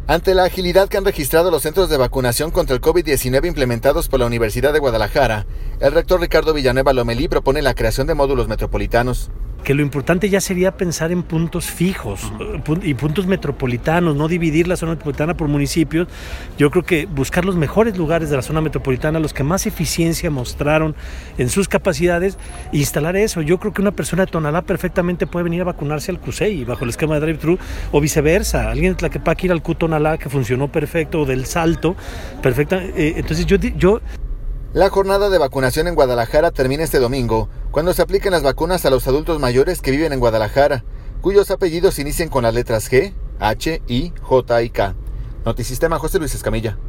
Ante la agilidad que han registrado los centros de vacunación contra el COVID-19 implementados por la Universidad de Guadalajara, el rector Ricardo Villanueva Lomelí propone la creación de módulos metropolitanos. Que lo importante ya sería pensar en puntos fijos y puntos metropolitanos, no dividir la zona metropolitana por municipios. Yo creo que buscar los mejores lugares de la zona metropolitana, los que más eficiencia mostraron en sus capacidades, e instalar eso. Yo creo que una persona de Tonalá perfectamente puede venir a vacunarse al CUSEI bajo el esquema de drive-thru, o viceversa. Alguien de Tlaquepaque ir al CU-Tonalá, que funcionó perfecto, o del Salto, perfecta. Entonces yo La jornada de vacunación en Guadalajara termina este domingo, cuando se apliquen las vacunas a los adultos mayores que viven en Guadalajara, cuyos apellidos inician con las letras G, H, I, J y K. Notisistema, José Luis Escamilla.